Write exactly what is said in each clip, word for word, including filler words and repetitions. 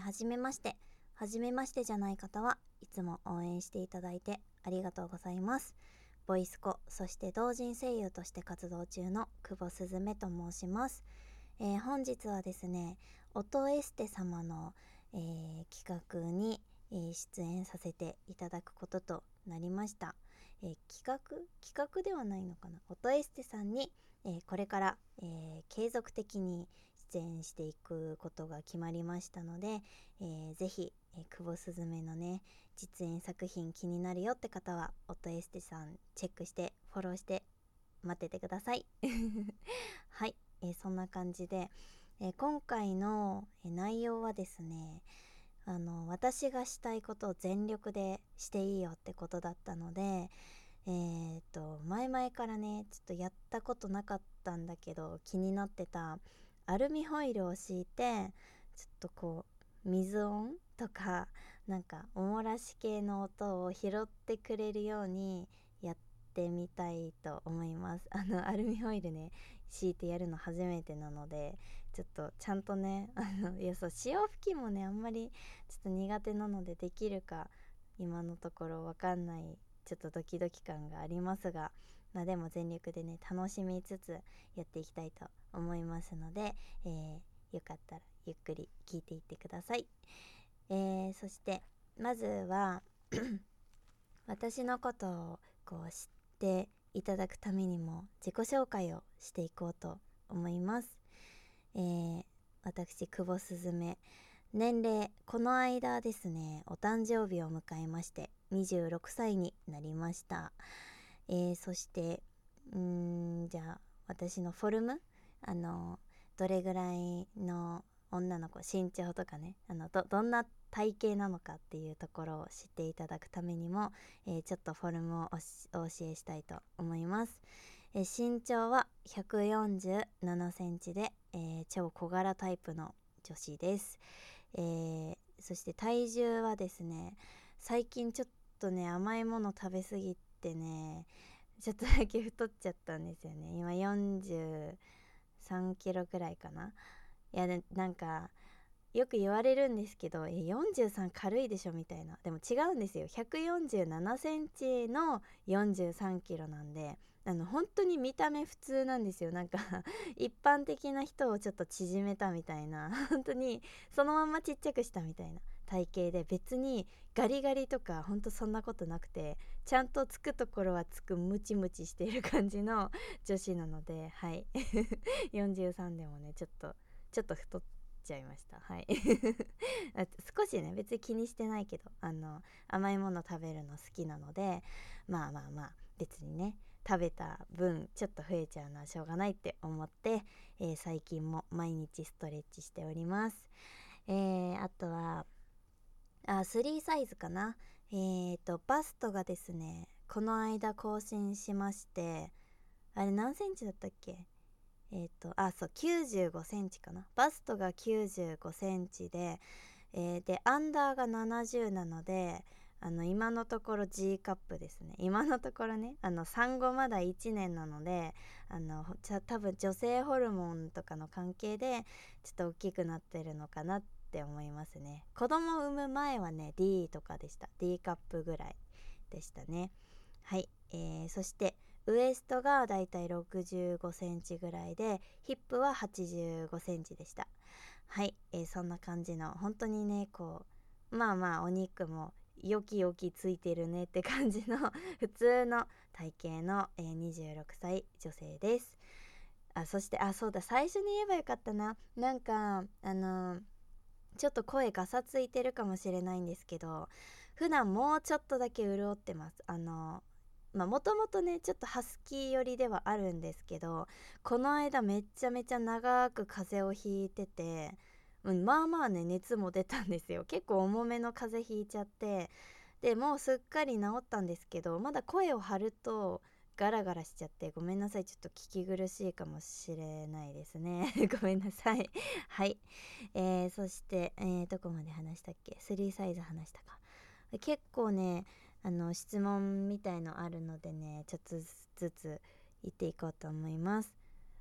はじめましてはじめましてじゃない方はいつも応援していただいてありがとうございます。ボイスコ、そして同人声優として活動中の久保すずめと申します。えー本日はですね、音エステ様の、えー企画に、えー出演させていただくこととなりました。えー企画企画ではないのかな。音エステさんに、えーこれから、えー継続的に出演していくことが決まりましたので、えーぜひ、えー久保すずめのね実演作品気になるよって方は音エステさんチェックしてフォローして待っててくださいはい、えーそんな感じで、えー今回の、えー内容はですね、あの私がしたいことを全力でしていいよってことだったので、えーっと前々からねちょっとやったことなかったんだけど気になってたアルミホイルを敷いてちょっとこう水音とかなんかおもらし系の音を拾ってくれるようにやってみたいと思います。あのアルミホイルね敷いてやるの初めてなのでちょっとちゃんとねあのいやそう潮吹きもねあんまりちょっと苦手なのでできるか今のところわかんないちょっとドキドキ感がありますが、まあ、でも全力でね楽しみつつやっていきたいと思いますので、えーよかったらゆっくり聞いていってください。えーそしてまずは私のことをこう知っていただくためにも自己紹介をしていこうと思います。えー私久保すずめ、年齢この間ですねお誕生日を迎えましてにじゅうろくさいになりました。えーそしてうーんじゃあ私のフォルム、あのどれぐらいの女の子、身長とかね、あの ど, どんな体型なのかっていうところを知っていただくためにも、えーちょっとフォルムをおしお教えしたいと思います。えー身長はひゃくよんじゅうななセンチで、えー超小柄タイプの女子です。えーそして体重はですね、最近ちょっとね甘いもの食べ過ぎてねちょっとだけ太っちゃったんですよね。今よんじゅうさんキロくらいかな。いやでなんかよく言われるんですけど、えよんじゅうさん軽いでしょみたいな。でも違うんですよ。ひゃくよんじゅうななセンチのよんじゅうさんキロなんで、あの本当に見た目普通なんですよ。なんか一般的な人をちょっと縮めたみたいな、本当にそのままちっちゃくしたみたいな体型で、別にガリガリとか本当そんなことなくて、ちゃんとつくところはつくムチムチしている感じの女子なので、はいよんじゅうさんでもねちょっとちょっと太ってちゃいました。はいあ少しね別に気にしてないけど、あの甘いもの食べるの好きなので、まあまあまあ別にね食べた分ちょっと増えちゃうのはしょうがないって思って、えー最近も毎日ストレッチしております。えーあとはあスリーサイズかな。えーとバストがですねこの間更新しまして、あれ何センチだったっけ。えっ、とあそうきゅうじゅうごセンチかな。バストがきゅうじゅうごセンチで、えーでアンダーがななじゅうなので、あの今のところ G カップですね。今のところね、あの産後まだいちねんなので、あのじゃ多分女性ホルモンとかの関係でちょっと大きくなってるのかなって思いますね。子供を産む前はね D とかでした。 D カップぐらいでしたね。はい、えーそしてウエストがだいたいろくじゅうごセンチぐらいで、ヒップははちじゅうごセンチでした。はい、えーそんな感じの本当にねこうまあまあお肉もよきよきついてるねって感じの普通の体型の、えーにじゅうろくさい女性です。あそしてあそうだ最初に言えばよかったな。なんかあのーちょっと声ガサついてるかもしれないんですけど、普段もうちょっとだけ潤ってます。あのまあもともとねちょっとハスキー寄りではあるんですけど、この間めっちゃめちゃ長く風邪をひいてて、うん、まあまあね熱も出たんですよ。結構重めの風邪ひいちゃって、でもうすっかり治ったんですけど、まだ声を張るとガラガラしちゃって、ごめんなさい、ちょっと聞き苦しいかもしれないですねごめんなさいはい、えー、そして、えー、どこまで話したっけ。スリーサイズ話したか。結構ねあの質問みたいのあるのでねちょっとずつ言っていこうと思います。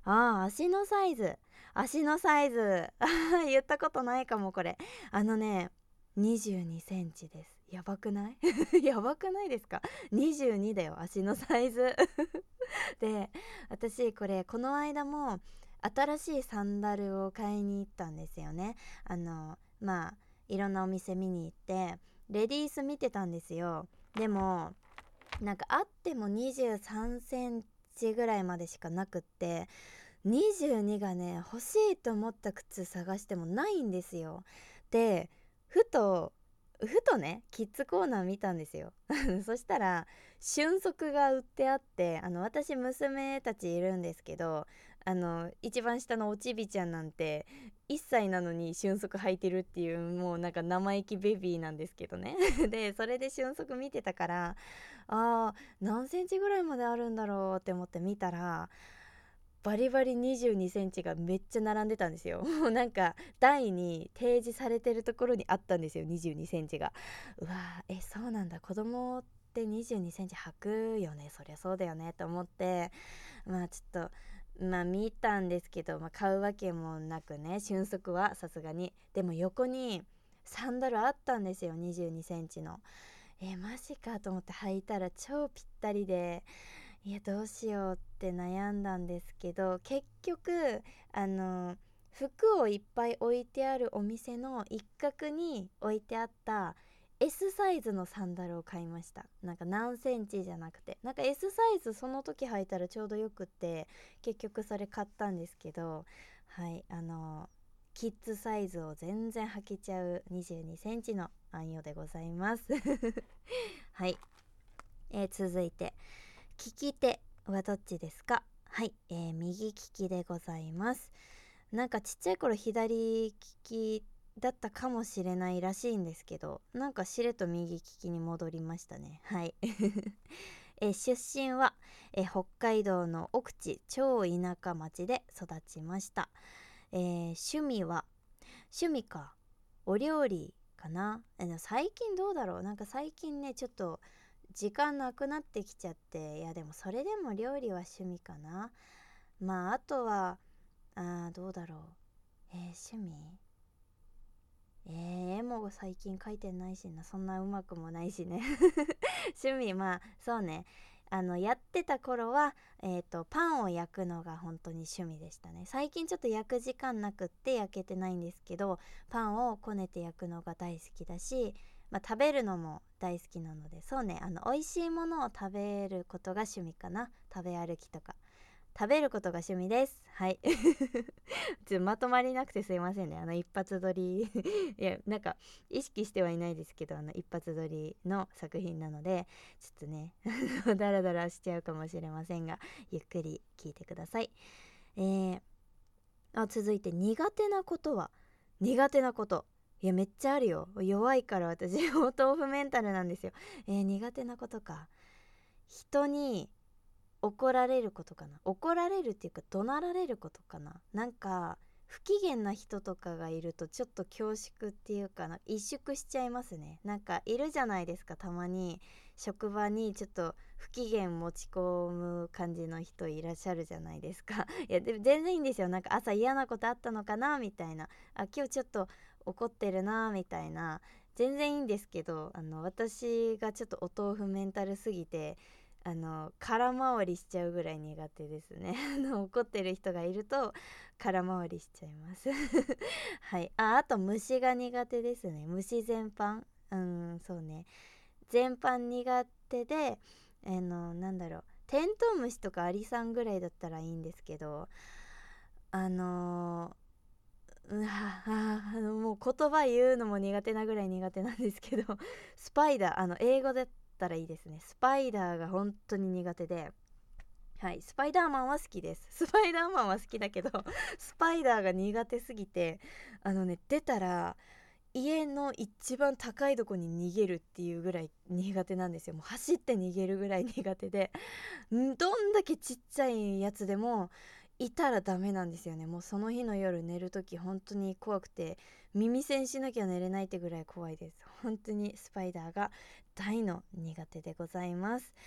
ああ、足のサイズ。足のサイズ。言ったことないかも、これ。あのね、にじゅうにセンチです。やばくないやばくないですか？ にじゅうに だよ、足のサイズ。で、私これ、この間も新しいサンダルを買いに行ったんですよね。あの、まあ、いろんなお店見に行って、レディース見てたんですよ。でも、なんかあってもにじゅうさんセンチぐらいまでしかなくって、にじゅうにがね欲しいと思った靴探してもないんですよ。で、ふとふとねキッズコーナー見たんですよ。そしたら瞬足が売ってあって、あの私娘たちいるんですけど、あの一番下のおちびちゃんなんていっさいなのに瞬足履いてるっていう、もうなんか生意気ベビーなんですけどね。でそれで瞬足見てたから、あー何センチぐらいまであるんだろうって思って見たら、バリバリにじゅうにセンチがめっちゃ並んでたんですよ。もうなんか台に提示されてるところにあったんですよ、にじゅうにセンチが。うわー、えそうなんだ、子供ってにじゅうにセンチ履くよね、そりゃそうだよねと思って、まあちょっとまあ見たんですけど、まあ、買うわけもなくね、瞬足はさすがに。でも横にサンダルあったんですよ、にじゅうにセンチの。えーマジかと思って履いたら超ぴったりで、いやどうしようって悩んだんですけど、結局あの服をいっぱい置いてあるお店の一角に置いてあった エス サイズのサンダルを買いました。なんか何センチじゃなくて、なんか エス サイズその時履いたらちょうどよくって、結局それ買ったんですけど、はい、あのキッズサイズを全然履けちゃうにじゅうにセンチのあんよでございます。はい、えー続いて、利き手はどっちですか？はい、えー右利きでございます。なんかちっちゃい頃左利きだったかもしれないらしいんですけど、なんかしれと右利きに戻りましたね。はい。えー出身は、えー北海道の奥地超田舎町で育ちました。えー趣味は、趣味か、お料理かな。えー最近どうだろう、なんか最近ねちょっと時間なくなってきちゃって、いやでもそれでも料理は趣味かな。まああとは、あーどうだろう、えー趣味、えー、絵も最近描いてないしな、そんなうまくもないしね。趣味、まあそうね、あのやってた頃は、えーとパンを焼くのが本当に趣味でしたね。最近ちょっと焼く時間なくって焼けてないんですけど、パンをこねて焼くのが大好きだし、まあ、食べるのも大好きなので、そうね、あの美味しいものを食べることが趣味かな。食べ歩きとか食べることが趣味です。はい。ちょっとまとまりなくてすいませんね、あの一発撮りいやなんか意識してはいないですけど、あの一発撮りの作品なので、ちょっとねダラダラしちゃうかもしれませんが、ゆっくり聞いてください。えー、あ続いて、苦手なことは？苦手なこと、いやめっちゃあるよ。弱いから私お豆腐メンタルなんですよ。えー、苦手なことか。人に怒られることかな。怒られるっていうか怒鳴られることかな。なんか不機嫌な人とかがいるとちょっと恐縮っていうかな、萎縮しちゃいますね。なんかいるじゃないですか、たまに職場にちょっと不機嫌持ち込む感じの人いらっしゃるじゃないですか。いやでも全然いいんですよ。なんか朝嫌なことあったのかなみたいな、あ今日ちょっと怒ってるなみたいな、全然いいんですけど、あの私がちょっとお豆腐メンタルすぎて、あの空回りしちゃうぐらい苦手ですね。あの怒ってる人がいると空回りしちゃいますはい、ああと虫が苦手ですね。虫全般、うんそうね、全般苦手で、あのなんだろう、テントウムシとかアリさんぐらいだったらいいんですけど、あのーうわああのもう言葉言うのも苦手なぐらい苦手なんですけどスパイダー、あの英語だったらいいですね。スパイダーが本当に苦手で、はい、スパイダーマンは好きです。スパイダーマンは好きだけどスパイダーが苦手すぎて、あのね出たら家の一番高いとこに逃げるっていうぐらい苦手なんですよ。もう走って逃げるぐらい苦手で、んどんだけちっちゃいやつでもいたらダメなんですよね。もうその日の夜寝るとき本当に怖くて、耳栓しなきゃ寝れないってぐらい怖いです。本当にスパイダーが大の苦手でございます。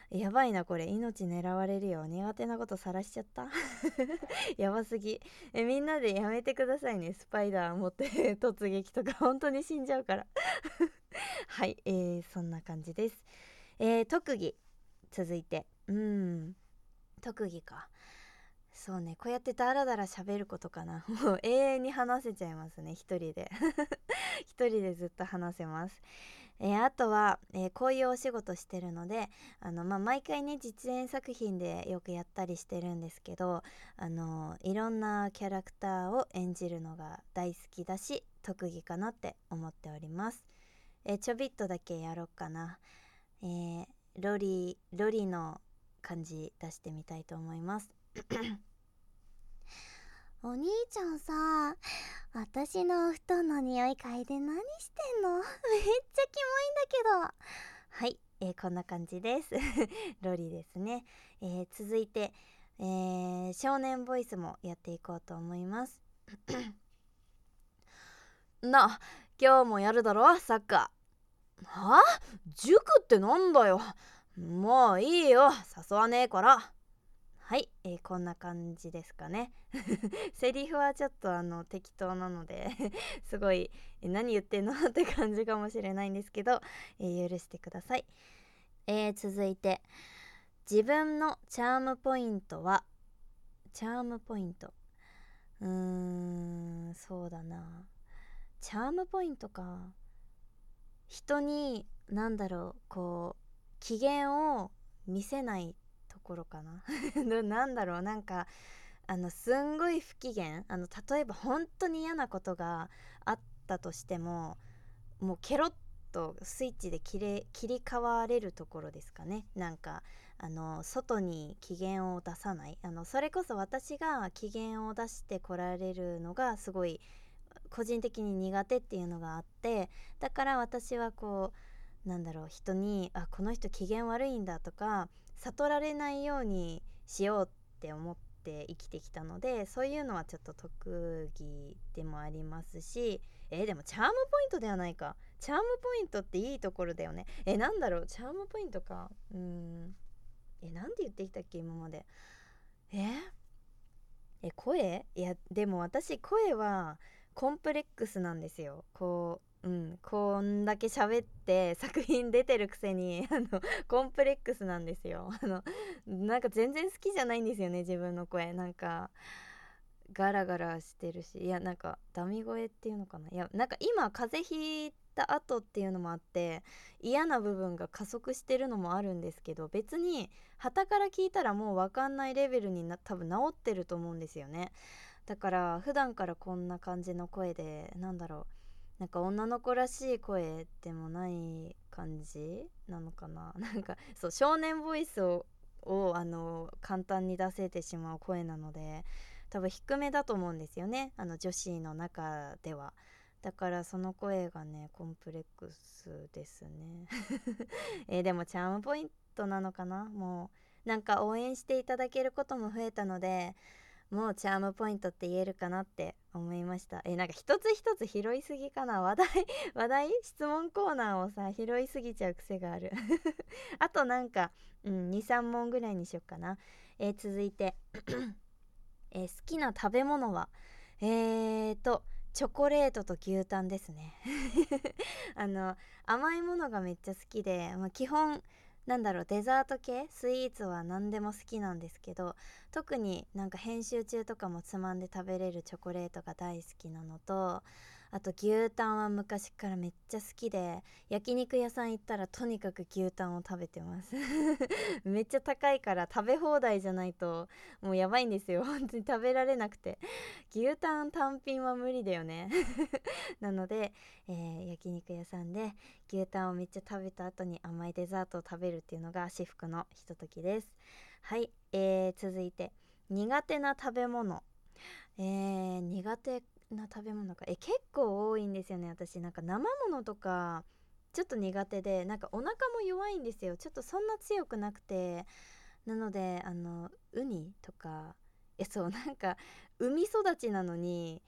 やばいなこれ、命狙われるよ。苦手なことさらしちゃったやばすぎ。えみんなでやめてくださいね、スパイダー持って突撃とか本当に死んじゃうからはい、えー、そんな感じです。えー、特技続いて、うーん特技か。そうね、こうやってダラダラ喋ることかな。もう永遠に話せちゃいますね、一人で一人でずっと話せます。えーあとは、えーこういうお仕事してるので、あの、まあ、毎回ね実演作品でよくやったりしてるんですけど、あのいろんなキャラクターを演じるのが大好きだし特技かなって思っております。えーちょびっとだけやろっかな。えーロリロリの感じ出してみたいと思いますお兄ちゃんさ、私のお布団の匂い嗅いで何してんのめっちゃキモいんだけど。はい、えーこんな感じですロリですね。えー続いて、えー少年ボイスもやっていこうと思いますな、今日もやるだろサッカー。はあ、塾ってなんだよ。もういいよ、誘わねえから。はい、えーこんな感じですかねセリフはちょっとあの適当なのですごいえ何言ってんのって感じかもしれないんですけど、えー許してください。えー続いて、自分のチャームポイントは、チャームポイント、うーんそうだな、チャームポイントか。人になんだろう、こう機嫌を見せないところかななんだろう、なんかあのすんごい不機嫌、あの例えば本当に嫌なことがあったとしても、もうケロッとスイッチで切れ切り替われるところですかね。なんかあの外に機嫌を出さない、あのそれこそ私が機嫌を出してこられるのがすごい個人的に苦手っていうのがあって、だから私はこうなんだろう、人にあこの人機嫌悪いんだとか悟られないようにしようって思って生きてきたので、そういうのはちょっと特技でもありますし、えーでもチャームポイントではないか。チャームポイントっていいところだよね。えなんだろう、チャームポイントか。うーんえなんて言ってきたっけ今まで。ええ声、いやでも私声はコンプレックスなんですよ。こううんこんだけ喋って作品出てるくせにあのコンプレックスなんですよ。あのなんか全然好きじゃないんですよね、自分の声。なんかガラガラしてるし、いやなんかダミ声っていうのかな、いやなんか今風邪ひいた後っていうのもあって嫌な部分が加速してるのもあるんですけど、別に傍から聞いたらもう分かんないレベルにな多分治ってると思うんですよね。だから普段からこんな感じの声で、なんだろう、なんか女の子らしい声でもない感じなのかななんかそう少年ボイスををあの簡単に出せてしまう声なので、多分低めだと思うんですよね、あの女子の中では。だからその声がねコンプレックスですねえーでもチャームポイントなのかな。もうなんか応援していただけることも増えたので、もうチャームポイントって言えるかなって思いました。えなんか一つ一つ拾いすぎかな、話題話題質問コーナーをさ拾いすぎちゃう癖があるあとなんか、うん、にさん問ぐらいにしよっかな。えー続いてえー好きな食べ物はえーとチョコレートと牛タンですねあの甘いものがめっちゃ好きで、まあ、基本なんだろう、デザート系スイーツは何でも好きなんですけど、特になんか編集中とかもつまんで食べれるチョコレートが大好きなのと、あと牛タンは昔からめっちゃ好きで、焼肉屋さん行ったらとにかく牛タンを食べてますめっちゃ高いから食べ放題じゃないともうやばいんですよ本当に食べられなくて。牛タン単品は無理だよねなので、えー焼肉屋さんで牛タンをめっちゃ食べた後に甘いデザートを食べるっていうのが至福のひとときです。はい、えー続いて苦手な食べ物。えー苦手な食べ物か。え結構多いんですよね私。なんか生ものとかちょっと苦手で、なんかお腹も弱いんですよ。ちょっとそんな強くなくて、なのであのウニとか、えそうなんか海育ちなのに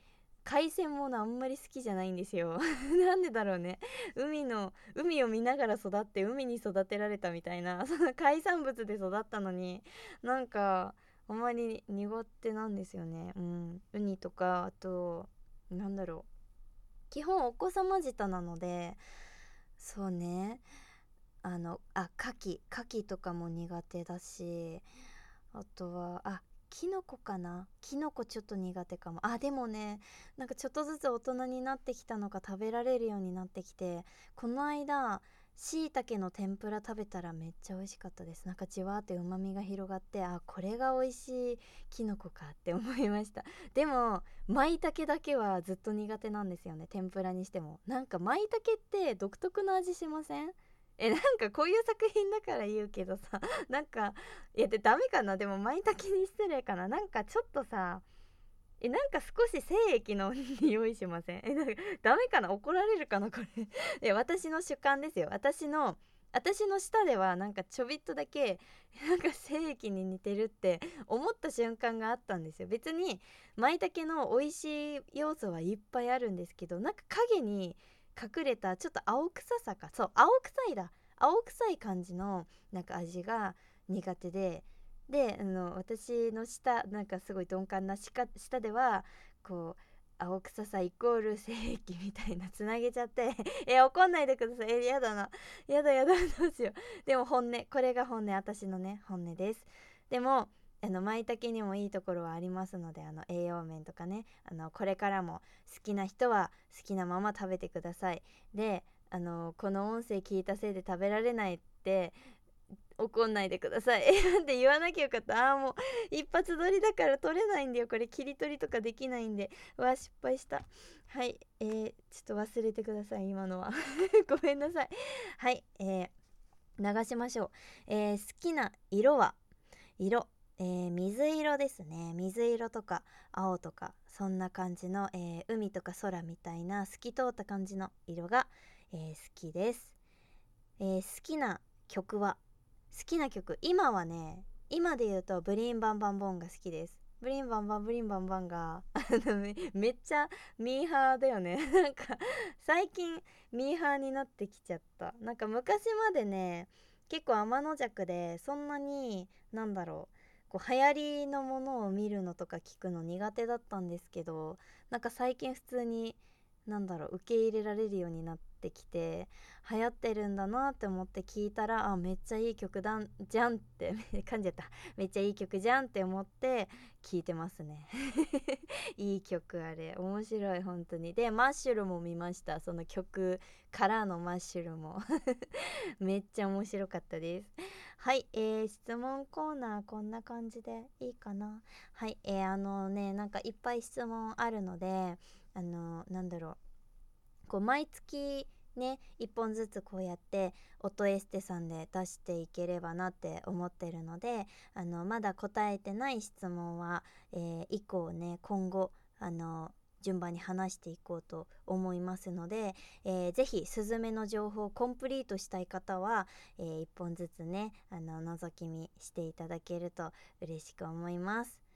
海鮮ものあんまり好きじゃないんですよなんでだろうね。海の海を見ながら育って海に育てられたみたいなその海産物で育ったのになんかあんまり苦手なんですよね。うん、ウニとか、あとなんだろう、基本お子様舌なので、そうね、あのあ牡蠣牡蠣とかも苦手だし、あとはあキノコかな、キノコちょっと苦手かも。あでもね、なんかちょっとずつ大人になってきたのか食べられるようになってきて、この間しいたけの天ぷら食べたらめっちゃ美味しかったです。なんかじわーってうまみが広がって、あこれが美味しいキノコかって思いました。でも舞茸だけはずっと苦手なんですよね、天ぷらにしても。なんか舞茸って独特の味しません？えなんかこういう作品だから言うけどさなんかいやでダメかな、でも舞茸に失礼かな、なんかちょっとさ、えなんか少し精液の匂いしません？えなんかダメかな、怒られるかなこれいや私の主観ですよ。私の私の舌ではなんかちょびっとだけなんか精液に似てるって思った瞬間があったんですよ。別に舞茸の美味しい要素はいっぱいあるんですけど、なんか影に隠れたちょっと青臭さか、そう青臭いだ青臭い感じのなんか味が苦手で、であの私の舌なんかすごい鈍感な舌舌ではこう青臭さイコール性液みたいなつなげちゃってえ怒んないでください、えやだな、やだやだどうしよう。でも本音、これが本音、私のね本音です。でもあの舞茸にもいいところはありますので、あの栄養面とかね、あのこれからも好きな人は好きなまま食べてください。であのこの音声聞いたせいで食べられないって怒んないでくださいえなんて言わなきゃよかった。あーもう一発撮りだから撮れないんだよ、これ切り取りとかできないんで。うわ失敗した。はい、えー、ちょっと忘れてください今のはごめんなさい。はい、えー、流しましょう。えー、好きな色は色、えー、水色ですね。水色とか青とかそんな感じの、えー、海とか空みたいな透き通った感じの色が、えー、好きです。えー、好きな曲は、好きな曲今はね、今で言うとブリンバンバンボンが好きです。ブリンバンバンブリンバンバンがあのめめっちゃミーハーだよねなんか最近ミーハーになってきちゃった。なんか昔までね結構天の弱でそんなになんだろう、こう流行りのものを見るのとか聞くの苦手だったんですけど、なんか最近普通になんだろう受け入れられるようになってきて、流行ってるんだなって思って聞いたら、あめっちゃいい曲だんじゃんって噛んじゃった、めっちゃいい曲じゃんって思って聞いてますねいい曲、あれ面白い本当に。でマッシュルも見ました、その曲からのマッシュルもめっちゃ面白かったです。はい、えー、質問コーナーこんな感じでいいかな。はい、えー、あのねなんかいっぱい質問あるので、あのなんだろう、こう毎月ねいっぽんずつこうやって音エステさんで出していければなって思ってるので、あのまだ答えてない質問は、えー、以降ね今後あの順番に話していこうと思いますので、えー、ぜひスズメの情報をコンプリートしたい方は、えー、いっぽんずつねあの覗き見していただけると嬉しく思います。